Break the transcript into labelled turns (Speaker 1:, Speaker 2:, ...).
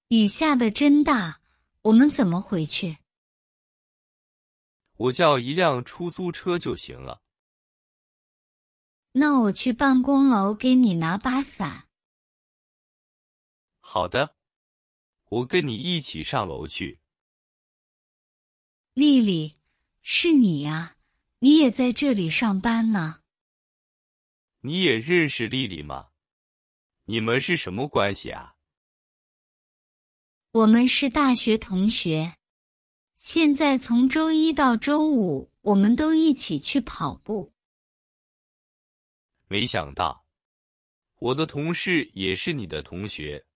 Speaker 1: 雨下得真大，我们怎么回去？
Speaker 2: 我叫一辆出租车就行了。
Speaker 1: 那我去办公楼给你拿把伞。
Speaker 2: 好的，我跟你一起上楼去。
Speaker 1: 丽丽，是你呀，你也在这里上班呢？
Speaker 2: 你也认识丽丽吗？你们是什么关系啊？
Speaker 1: 我们是大学同学，现在从周一到周五，我们都一起去跑步。
Speaker 2: 没想到，我的同事也是你的同学。